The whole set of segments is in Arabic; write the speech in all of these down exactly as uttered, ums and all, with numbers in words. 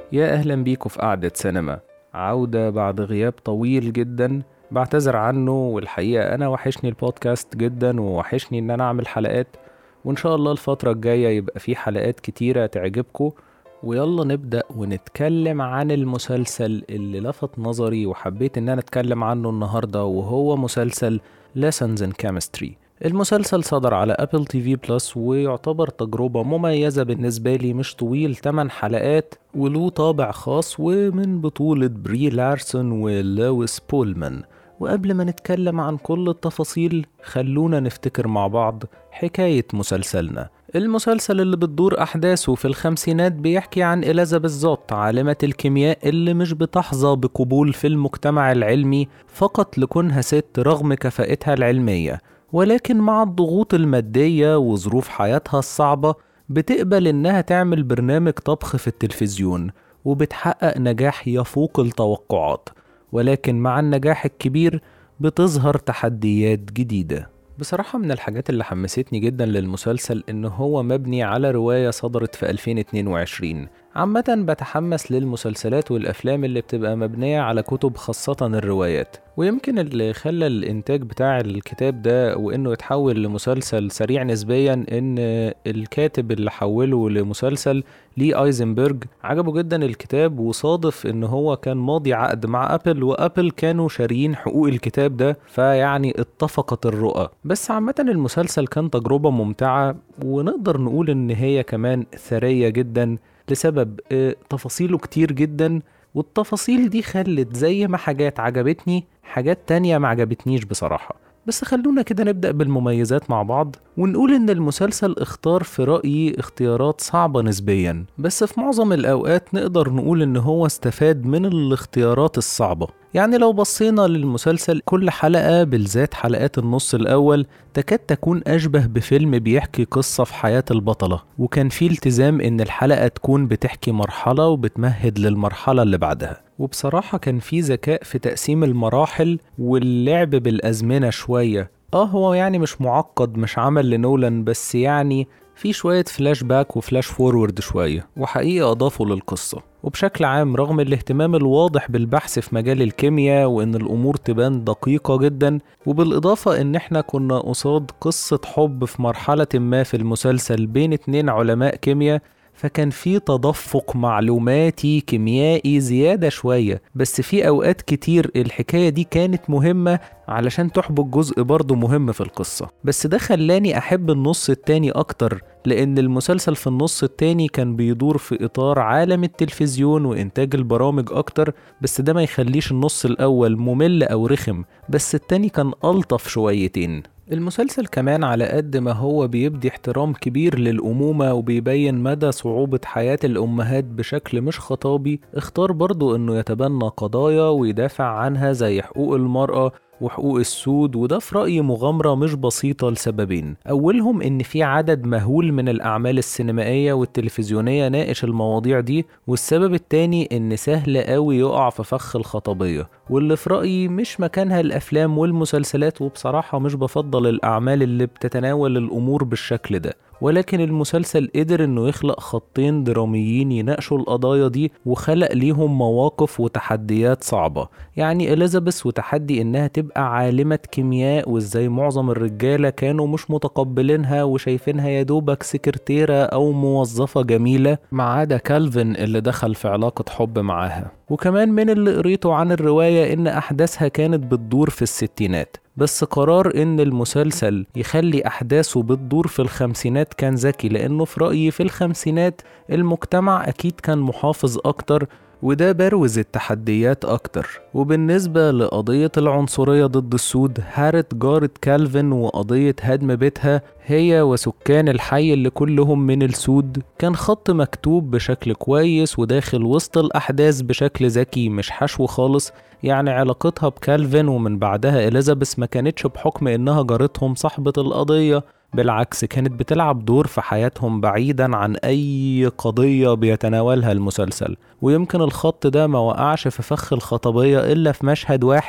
يا أهلا بيكم في قعدة سينما. عودة بعد غياب طويل جدا، بعتذر عنه، والحقيقة أنا وحشني البودكاست جدا ووحشني إن أنا أعمل حلقات، وإن شاء الله الفترة الجاية يبقى في حلقات كتيرة تعجبكم. ويلا نبدأ ونتكلم عن المسلسل اللي لفت نظري وحبيت إن أنا أتكلم عنه النهاردة، وهو مسلسل Lessons in Chemistry. المسلسل صدر على أبل تي في بلس ويعتبر تجربة مميزة بالنسبة لي، مش طويل، ثماني حلقات وله طابع خاص، ومن بطولة بري لارسون ولويس بولمان. وقبل ما نتكلم عن كل التفاصيل خلونا نفتكر مع بعض حكاية مسلسلنا. المسلسل اللي بتدور أحداثه في الخمسينات بيحكي عن إليزابيث زوت، عالمة الكيمياء اللي مش بتحظى بقبول في المجتمع العلمي فقط لكونها ست رغم كفاءتها العلمية، ولكن مع الضغوط المادية وظروف حياتها الصعبة بتقبل إنها تعمل برنامج طبخ في التلفزيون، وبتحقق نجاح يفوق التوقعات. ولكن مع النجاح الكبير بتظهر تحديات جديدة. بصراحة من الحاجات اللي حمستني جدا للمسلسل إنه هو مبني على رواية صدرت في ألفين واتنين وعشرين. عامة بتحمس للمسلسلات والأفلام اللي بتبقى مبنية على كتب، خاصة الروايات. ويمكن اللي خلى الإنتاج بتاع الكتاب ده وإنه يتحول لمسلسل سريع نسبيا إن الكاتب اللي حوله لمسلسل لي ايزنبرج عجبه جدا الكتاب، وصادف إن هو كان ماضي عقد مع أبل، وأبل كانوا شاريين حقوق الكتاب ده، فيعني اتفقت الرؤى. بس عامة المسلسل كان تجربة ممتعة، ونقدر نقول إن هي كمان ثرية جدا لسبب اه تفاصيله كتير جدا، والتفاصيل دي خلت زي ما حاجات عجبتني حاجات تانية ما عجبتنيش بصراحة. بس خلونا كده نبدأ بالمميزات مع بعض، ونقول إن المسلسل اختار في رأيي اختيارات صعبة نسبيا، بس في معظم الأوقات نقدر نقول إن هو استفاد من الاختيارات الصعبة. يعني لو بصينا للمسلسل كل حلقة، بالذات حلقات النص الأول، تكاد تكون أشبه بفيلم بيحكي قصة في حياة البطلة، وكان فيه التزام إن الحلقة تكون بتحكي مرحلة وبتمهد للمرحلة اللي بعدها. وبصراحة كان فيه ذكاء في تقسيم المراحل واللعب بالأزمنة شوية. اه هو يعني مش معقد، مش عمل لنولان، بس يعني في شوية فلاش باك وفلاش فورورد شوية، وحقيقة أضافوا للقصة. وبشكل عام رغم الاهتمام الواضح بالبحث في مجال الكيمياء وإن الأمور تبان دقيقة جدا، وبالإضافة إن احنا كنا قصاد قصة حب في مرحلة ما في المسلسل بين اتنين علماء كيمياء، فكان في تدفق معلوماتي كيميائي زيادة شوية. بس في أوقات كتير الحكاية دي كانت مهمة علشان تحبك جزء برضو مهم في القصة، بس ده خلاني أحب النص التاني أكتر، لأن المسلسل في النص التاني كان بيدور في إطار عالم التلفزيون وإنتاج البرامج أكتر. بس ده ما يخليش النص الأول ممل أو رخم، بس التاني كان ألطف شويتين. المسلسل كمان على قد ما هو بيبدي احترام كبير للأمومة وبيبين مدى صعوبة حياة الأمهات بشكل مش خطابي، اختار برضو انه يتبنى قضايا ويدافع عنها زي حقوق المرأة وحقوق السود، وده في رأيي مغامرة مش بسيطة لسببين. أولهم إن في عدد مهول من الأعمال السينمائية والتلفزيونية ناقش المواضيع دي، والسبب التاني إن سهل قوي يقع في فخ الخطبية، واللي في رأيي مش مكانها الأفلام والمسلسلات. وبصراحة مش بفضل الأعمال اللي بتتناول الأمور بالشكل ده، ولكن المسلسل قدر انه يخلق خطين دراميين يناقشوا القضايا دي، وخلق ليهم مواقف وتحديات صعبة. يعني إليزابيث وتحدي انها تبقى عالمة كيمياء، وازاي معظم الرجالة كانوا مش متقبلينها وشايفينها يدوبك سكرتيرة او موظفة جميلة، ما عدا كالفين اللي دخل في علاقة حب معاها. وكمان من اللي قريته عن الرواية ان احداثها كانت بتدور في الستينات، بس قرار ان المسلسل يخلي احداثه بتدور في الخمسينات كان ذكي، لانه في رأيي في الخمسينات المجتمع اكيد كان محافظ اكتر، وده بروز التحديات أكتر. وبالنسبة لقضية العنصرية ضد السود، هارت جارة كالفين وقضية هدم بيتها هي وسكان الحي اللي كلهم من السود، كان خط مكتوب بشكل كويس وداخل وسط الأحداث بشكل ذكي مش حشو خالص. يعني علاقتها بكالفين ومن بعدها إليزابيث ما كانتش بحكم إنها جارتهم صاحبة القضية، بالعكس كانت بتلعب دور في حياتهم بعيدا عن أي قضية بيتناولها المسلسل. ويمكن الخط ده ما وقعش في فخ الخطبية إلا في مشهد واحد،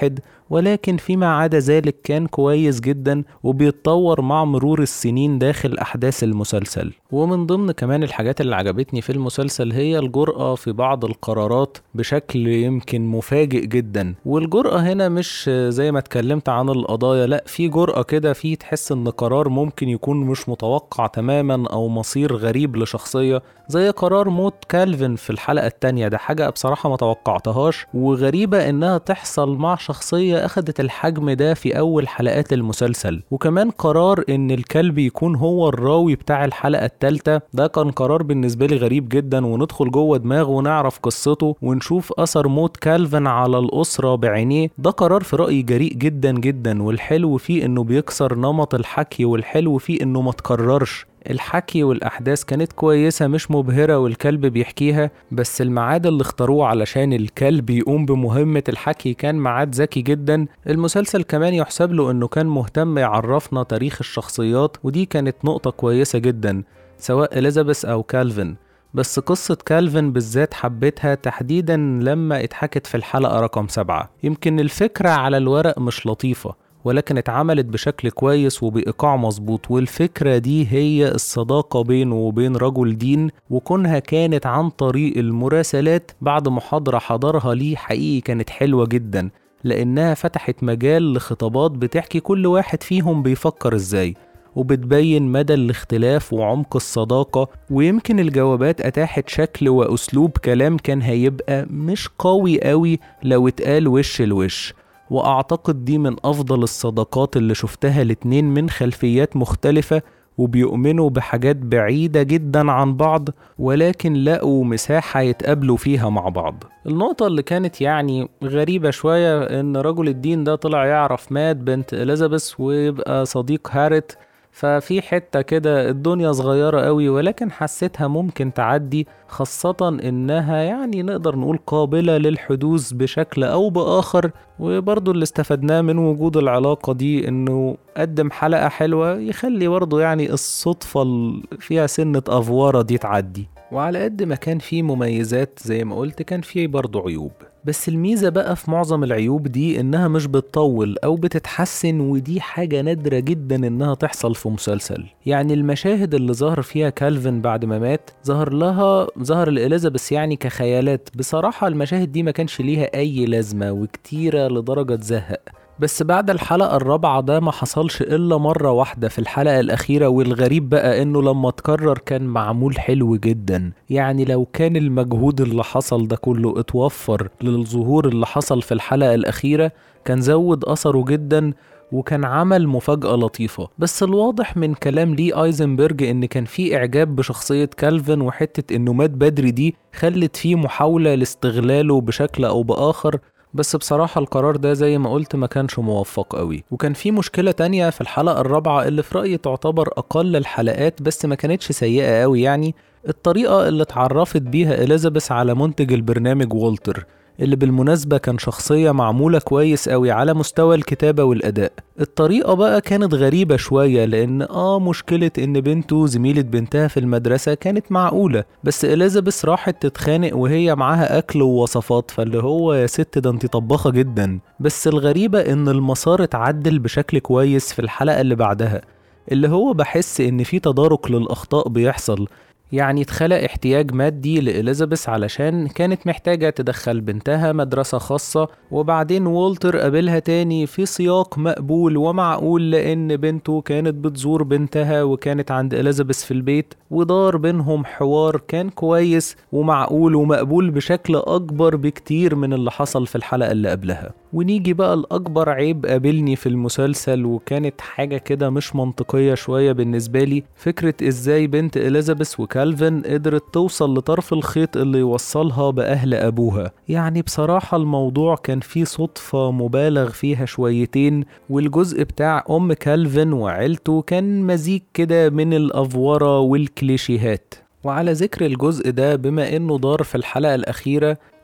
ولكن فيما عدا ذلك كان كويس جدا وبيتطور مع مرور السنين داخل أحداث المسلسل. ومن ضمن كمان الحاجات اللي عجبتني في المسلسل هي الجرأة في بعض القرارات بشكل يمكن مفاجئ جدا. والجرأة هنا مش زي ما اتكلمت عن القضايا، لا، في جرأة كده، في تحس ان قرار ممكن يكون مش متوقع تماما او مصير غريب لشخصية، زي قرار موت كالفين في الحلقة التانية. ده حاجة بصراحة ما توقعتهاش وغريبة انها تحصل مع شخصية اخدت الحجم ده في اول حلقات المسلسل. وكمان قرار ان الكلب يكون هو الراوي بتاع الحلقة التالتة، ده كان قرار بالنسبة لي غريب جدا، وندخل جوه دماغه ونعرف قصته ونشوف اثر موت كالفين على الاسرة بعينيه. ده قرار في رأيي جريء جدا جدا، والحلو فيه انه بيكسر نمط الحكي، والحلو فيه انه ما تكررش. الحكي والأحداث كانت كويسة مش مبهرة والكلب بيحكيها، بس الميعاد اللي اختاروه علشان الكلب يقوم بمهمة الحكي كان ميعاد ذكي جدا. المسلسل كمان يحسب له انه كان مهتم يعرفنا تاريخ الشخصيات، ودي كانت نقطة كويسة جدا سواء إليزابيث أو كالفين. بس قصة كالفين بالذات حبيتها تحديدا لما اتحكت في الحلقة رقم سبعة. يمكن الفكرة على الورق مش لطيفة، ولكن اتعملت بشكل كويس وبإيقاع مظبوط. والفكرة دي هي الصداقة بينه وبين رجل دين، وكونها كانت عن طريق المراسلات بعد محاضرة حضرها ليه، حقيقي كانت حلوة جدا، لأنها فتحت مجال لخطابات بتحكي كل واحد فيهم بيفكر ازاي، وبتبين مدى الاختلاف وعمق الصداقة. ويمكن الجوابات أتاحت شكل وأسلوب كلام كان هيبقى مش قوي قوي لو اتقال وش الوش. وأعتقد دي من أفضل الصداقات اللي شفتها، الاتنين من خلفيات مختلفة وبيؤمنوا بحاجات بعيدة جدا عن بعض، ولكن لقوا مساحة يتقابلوا فيها مع بعض. النقطة اللي كانت يعني غريبة شوية إن رجل الدين ده طلع يعرف مات بنت إليزابيث ويبقى صديق هاريت، ففي حتة كده الدنيا صغيرة قوي، ولكن حسيتها ممكن تعدي، خاصة انها يعني نقدر نقول قابلة للحدوث بشكل او باخر. وبرضو اللي استفدناه من وجود العلاقة دي انه قدم حلقة حلوة يخلي برضو يعني الصدفة فيها سنة افوارة دي تعدي. وعلى قد ما كان فيه مميزات زي ما قلت كان فيه برضو عيوب، بس الميزة بقى في معظم العيوب دي انها مش بتطول او بتتحسن، ودي حاجة نادرة جدا انها تحصل في مسلسل. يعني المشاهد اللي ظهر فيها كالفين بعد ما مات ظهر لها ظهر لإليزابيث يعني كخيالات، بصراحة المشاهد دي ما كانش ليها اي لازمة وكتيرة لدرجة زهق. بس بعد الحلقة الرابعة ده ما حصلش إلا مرة واحدة في الحلقة الأخيرة، والغريب بقى إنه لما تكرر كان معمول حلو جدا. يعني لو كان المجهود اللي حصل ده كله اتوفر للظهور اللي حصل في الحلقة الأخيرة كان زود أثره جدا وكان عمل مفاجأة لطيفة. بس الواضح من كلام لي ايزنبرج ان كان في اعجاب بشخصية كالفين، وحتة انه مات بدري دي خلت فيه محاولة لاستغلاله بشكل او باخر. بس بصراحة القرار ده زي ما قلت ما كانش موفق قوي. وكان في مشكلة تانية في الحلقة الرابعة اللي في رأيي تعتبر أقل الحلقات بس ما كانتش سيئة قوي، يعني الطريقة اللي اتعرفت بيها إليزابيث على منتج البرنامج والتر، اللي بالمناسبة كان شخصية معمولة كويس قوي على مستوى الكتابة والأداء. الطريقة بقى كانت غريبة شوية، لأن آه مشكلة إن بنته زميلة بنتها في المدرسة كانت معقولة، بس إليزابيث راحت تتخانق وهي معاها أكل ووصفات، فاللي هو يا ست ده انت طباخة جدا. بس الغريبة إن المسار اتعدل بشكل كويس في الحلقة اللي بعدها، اللي هو بحس إن في تدارك للأخطاء بيحصل. يعني اتخلق احتياج مادي لإليزابيث علشان كانت محتاجة تدخل بنتها مدرسة خاصة، وبعدين والتر قابلها تاني في سياق مقبول ومعقول لأن بنته كانت بتزور بنتها وكانت عند إليزابيث في البيت، ودار بينهم حوار كان كويس ومعقول ومقبول بشكل أكبر بكتير من اللي حصل في الحلقة اللي قبلها. ونيجي بقى الأكبر عيب قابلني في المسلسل، وكانت حاجة كده مش منطقية شوية بالنسبة لي، فكرة إزاي بنت إليزابيث وكالفين قدرت توصل لطرف الخيط اللي يوصلها بأهل أبوها. يعني بصراحة الموضوع كان فيه صدفة مبالغ فيها شويتين، والجزء بتاع أم كالفين وعيلته كان مزيج كده من الأفورة والكليشيهات. وعلى ذكر الجزء ده، بما إنه دار في الحلقة الأخيرة،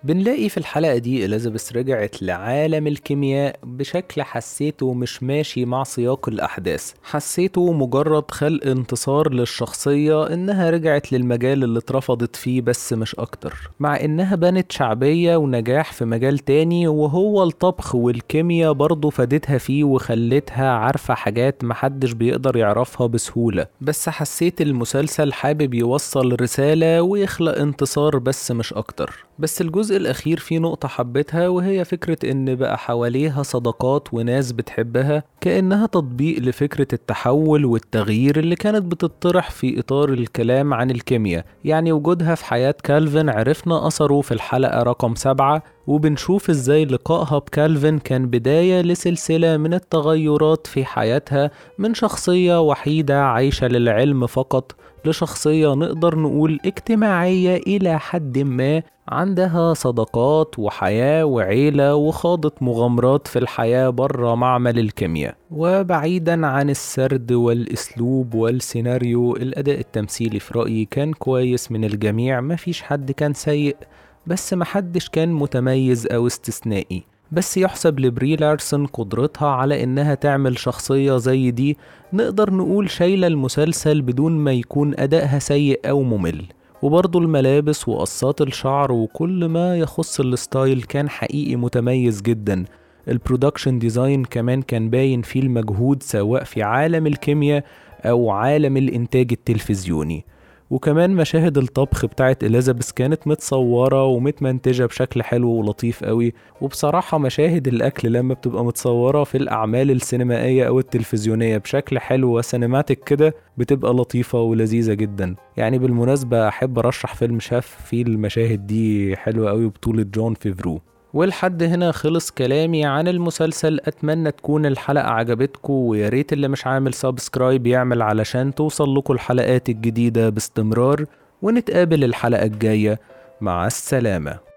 بنلاقي في الحلقة دي إليزابيث رجعت لعالم الكيمياء بشكل حسيته مش ماشي مع سياق الأحداث، حسيته مجرد خلق انتصار للشخصية إنها رجعت للمجال اللي اترفضت فيه بس مش أكتر، مع إنها بنت شعبية ونجاح في مجال تاني وهو الطبخ والكيمياء برضه فادتها فيه وخلتها عارفة حاجات محدش بيقدر يعرفها بسهولة. بس حسيت المسلسل حابب يوصل رسالة ويخلق انتصار بس مش أكتر. بس الجزء الأخير فيه نقطة حبتها، وهي فكرة إن بقى حواليها صداقات وناس بتحبها كأنها تطبيق لفكرة التحول والتغيير اللي كانت بتطرح في إطار الكلام عن الكيمياء. يعني وجودها في حياة كالفين عرفنا أثره في الحلقة رقم سبعة، وبنشوف إزاي لقائها بكالفين كان بداية لسلسلة من التغيرات في حياتها، من شخصية وحيدة عايشة للعلم فقط لشخصية نقدر نقول اجتماعية إلى حد ما، عندها صداقات وحياة وعيلة وخاضت مغامرات في الحياة برا معمل الكيمياء. وبعيدا عن السرد والأسلوب والسيناريو، الأداء التمثيلي في رأيي كان كويس من الجميع، مفيش حد كان سيء بس محدش كان متميز أو استثنائي. بس يحسب لبري لارسون قدرتها على إنها تعمل شخصية زي دي نقدر نقول شايلة المسلسل بدون ما يكون أدائها سيء أو ممل. وبرضو الملابس وقصات الشعر وكل ما يخص الستايل كان حقيقي متميز جدا. البرودكشن ديزاين كمان كان باين فيه المجهود سواء في عالم الكيمياء أو عالم الإنتاج التلفزيوني. وكمان مشاهد الطبخ بتاعت إليزابيث كانت متصورة ومتمنتجة بشكل حلو ولطيف قوي. وبصراحة مشاهد الأكل لما بتبقى متصورة في الأعمال السينمائية أو التلفزيونية بشكل حلو وسينماتيك كده بتبقى لطيفة ولذيذة جدا. يعني بالمناسبة أحب أرشح فيلم شاف فيه المشاهد دي حلوة قوي بطولة جون فيفرو. ولحد هنا خلص كلامي عن المسلسل. أتمنى تكون الحلقة عجبتكم، وياريت اللي مش عامل سابسكرايب يعمل علشان توصل لكم الحلقات الجديدة باستمرار. ونتقابل الحلقة الجاية، مع السلامة.